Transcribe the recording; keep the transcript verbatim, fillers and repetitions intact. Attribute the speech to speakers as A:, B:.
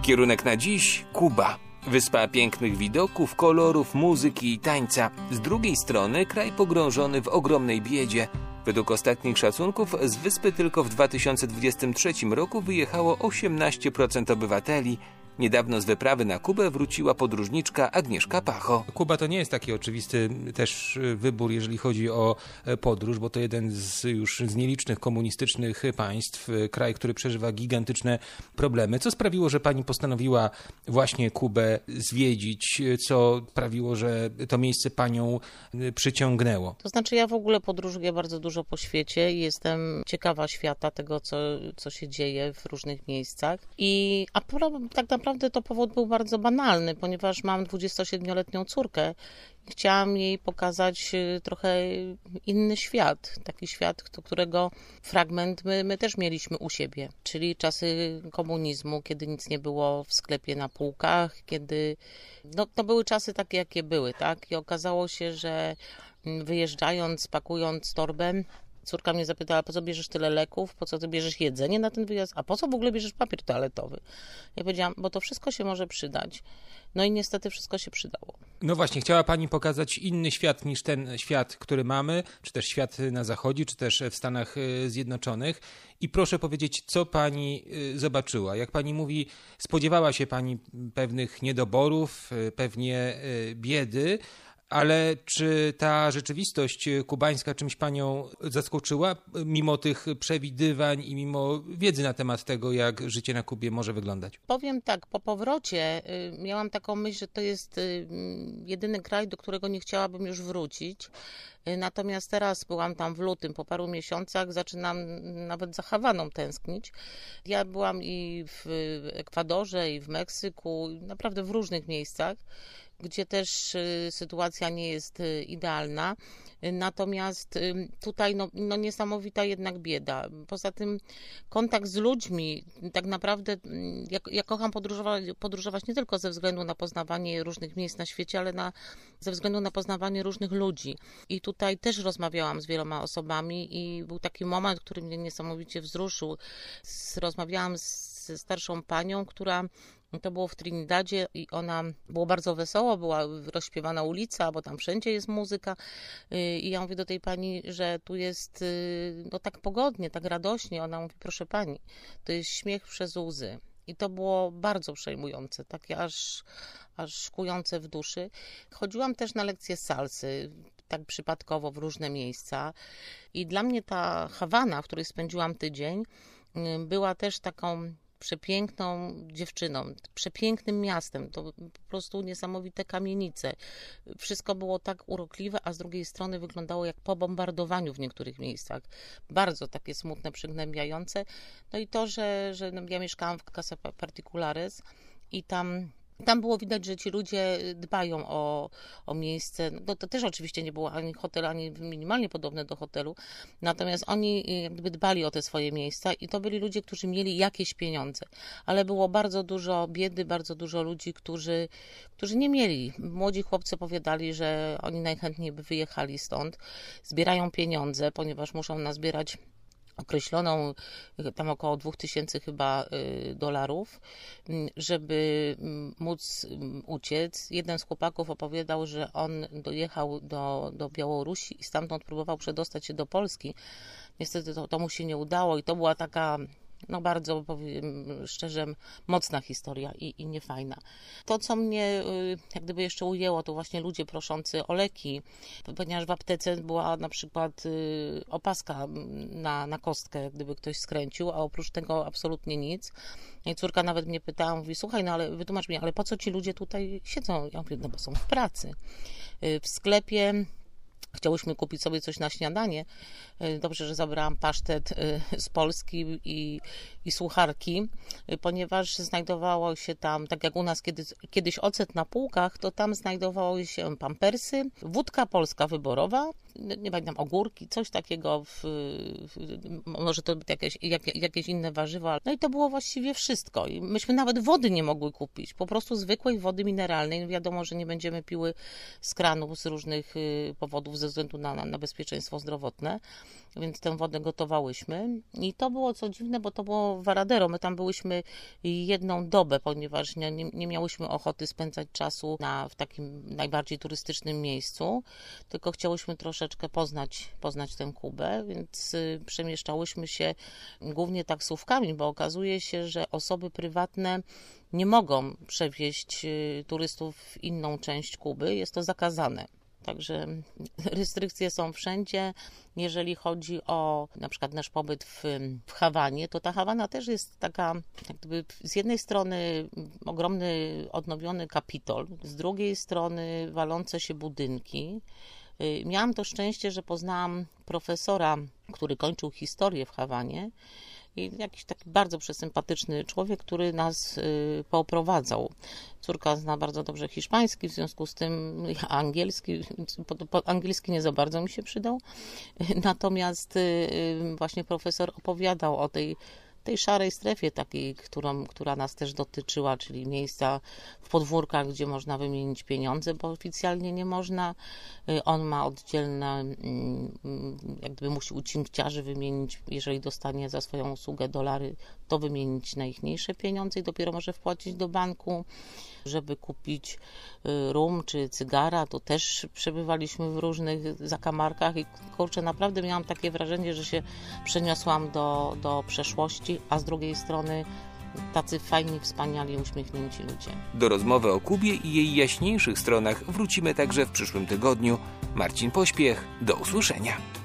A: Kierunek na dziś – Kuba. Wyspa pięknych widoków, kolorów, muzyki i tańca. Z drugiej strony kraj pogrążony w ogromnej biedzie. Według ostatnich szacunków z wyspy tylko w dwa tysiące dwudziestym trzecim roku wyjechało osiemnaście procent obywateli. Niedawno z wyprawy na Kubę wróciła podróżniczka Agnieszka Pacho.
B: Kuba to nie jest taki oczywisty też wybór, jeżeli chodzi o podróż, bo to jeden z już z nielicznych komunistycznych państw, kraj, który przeżywa gigantyczne problemy. Co sprawiło, że pani postanowiła właśnie Kubę zwiedzić? Co sprawiło, że to miejsce panią przyciągnęło?
C: To znaczy ja w ogóle podróżuję bardzo dużo po świecie i jestem ciekawa świata, tego co, co się dzieje w różnych miejscach. I a tak naprawdę Naprawdę to powód był bardzo banalny, ponieważ mam dwudziestosiedmioletnią córkę i chciałam jej pokazać trochę inny świat, taki świat, którego fragment my, my też mieliśmy u siebie, czyli czasy komunizmu, kiedy nic nie było w sklepie na półkach, kiedy no, to były czasy takie, jakie były, tak? I okazało się, że wyjeżdżając, pakując torbę, córka mnie zapytała, po co bierzesz tyle leków, po co ty bierzesz jedzenie na ten wyjazd, a po co w ogóle bierzesz papier toaletowy? Ja powiedziałam, bo to wszystko się może przydać. No i niestety wszystko się przydało.
B: No właśnie, chciała pani pokazać inny świat niż ten świat, który mamy, czy też świat na Zachodzie, czy też w Stanach Zjednoczonych. I proszę powiedzieć, co pani zobaczyła? Jak pani mówi, spodziewała się pani pewnych niedoborów, pewnie biedy, ale czy ta rzeczywistość kubańska czymś panią zaskoczyła, mimo tych przewidywań i mimo wiedzy na temat tego, jak życie na Kubie może wyglądać?
C: Powiem tak, po powrocie y, miałam taką myśl, że to jest y, jedyny kraj, do którego nie chciałabym już wrócić. Y, natomiast teraz byłam tam w lutym, po paru miesiącach zaczynam nawet za Hawaną tęsknić. Ja byłam i w Ekwadorze, i w Meksyku, naprawdę w różnych miejscach, gdzie też sytuacja nie jest idealna. Natomiast tutaj no, no niesamowita jednak bieda. Poza tym kontakt z ludźmi, tak naprawdę ja, ja kocham podróżować, podróżować nie tylko ze względu na poznawanie różnych miejsc na świecie, ale na, ze względu na poznawanie różnych ludzi. I tutaj też rozmawiałam z wieloma osobami i był taki moment, który mnie niesamowicie wzruszył. Rozmawiałam ze starszą panią, która to było w Trinidadzie i ona, było bardzo wesoło, była rozśpiewana ulica, bo tam wszędzie jest muzyka i ja mówię do tej pani, że tu jest no tak pogodnie, tak radośnie. Ona mówi, proszę pani, to jest śmiech przez łzy. I to było bardzo przejmujące, takie aż, aż szkujące w duszy. Chodziłam też na lekcje salsy, tak przypadkowo w różne miejsca i dla mnie ta Hawana, w której spędziłam tydzień, była też taką przepiękną dziewczyną, przepięknym miastem, to po prostu niesamowite kamienice. Wszystko było tak urokliwe, a z drugiej strony wyglądało jak po bombardowaniu w niektórych miejscach. Bardzo takie smutne, przygnębiające. No i to, że, że ja mieszkałam w Casa Particulares i tam Tam było widać, że ci ludzie dbają o, o miejsce. No to też oczywiście nie było ani hotel, ani minimalnie podobne do hotelu. Natomiast oni jakby dbali o te swoje miejsca i to byli ludzie, którzy mieli jakieś pieniądze. Ale było bardzo dużo biedy, bardzo dużo ludzi, którzy, którzy nie mieli. Młodzi chłopcy opowiadali, że oni najchętniej by wyjechali stąd. Zbierają pieniądze, ponieważ muszą nazbierać określoną, tam około dwóch tysięcy chyba dolarów, żeby móc uciec. Jeden z chłopaków opowiadał, że on dojechał do, do Białorusi i stamtąd próbował przedostać się do Polski. Niestety to, to mu się nie udało i to była taka, no bardzo, powiem szczerze, mocna historia i, i niefajna. To, co mnie jak gdyby jeszcze ujęło, to właśnie ludzie proszący o leki, ponieważ w aptece była na przykład opaska na, na kostkę, jak gdyby ktoś skręcił, a oprócz tego absolutnie nic. I córka nawet mnie pytała, mówi, słuchaj, no ale wytłumacz mi, ale po co ci ludzie tutaj siedzą? Ja mówię, no bo są w pracy. W sklepie chciałyśmy kupić sobie coś na śniadanie. Dobrze, że zabrałam pasztet z Polski i, i sucharki, ponieważ znajdowało się tam, tak jak u nas kiedyś, kiedyś ocet na półkach, to tam znajdowały się pampersy, wódka polska wyborowa, nie pamiętam, ogórki, coś takiego, w, w, może to jakieś, jak, jakieś inne warzywa. No i to było właściwie wszystko. I myśmy nawet wody nie mogły kupić, po prostu zwykłej wody mineralnej. Wiadomo, że nie będziemy piły z kranu z różnych powodów ze względu na, na, na bezpieczeństwo zdrowotne, więc tę wodę gotowałyśmy. I to było co dziwne, bo to było Varadero. My tam byłyśmy jedną dobę, ponieważ nie, nie, nie miałyśmy ochoty spędzać czasu na, w takim najbardziej turystycznym miejscu, tylko chciałyśmy troszeczkę poznać, poznać tę Kubę, więc y, przemieszczałyśmy się głównie taksówkami, bo okazuje się, że osoby prywatne nie mogą przewieźć y, turystów w inną część Kuby. Jest to zakazane. Także restrykcje są wszędzie. Jeżeli chodzi o na przykład nasz pobyt w, w Hawanie, to ta Hawana też jest taka, jak gdyby z jednej strony ogromny odnowiony kapitol, z drugiej strony walące się budynki. Miałam to szczęście, że poznałam profesora, który kończył historię w Hawanie, i jakiś taki bardzo przesympatyczny człowiek, który nas y, pooprowadzał. Córka zna bardzo dobrze hiszpański, w związku z tym ja angielski, po, po, angielski nie za bardzo mi się przydał. Natomiast y, właśnie profesor opowiadał o tej tej szarej strefie takiej, którą, która nas też dotyczyła, czyli miejsca w podwórkach, gdzie można wymienić pieniądze, bo oficjalnie nie można. On ma oddzielne, jak gdyby musi u cinkciarzy wymienić, jeżeli dostanie za swoją usługę dolary, to wymienić na ich mniejsze pieniądze i dopiero może wpłacić do banku. Żeby kupić rum czy cygara, to też przebywaliśmy w różnych zakamarkach i kurczę, naprawdę miałam takie wrażenie, że się przeniosłam do, do przeszłości, a z drugiej strony tacy fajni, wspaniali, uśmiechnięci ludzie.
A: Do rozmowy o Kubie i jej jaśniejszych stronach wrócimy także w przyszłym tygodniu. Marcin Pośpiech, do usłyszenia.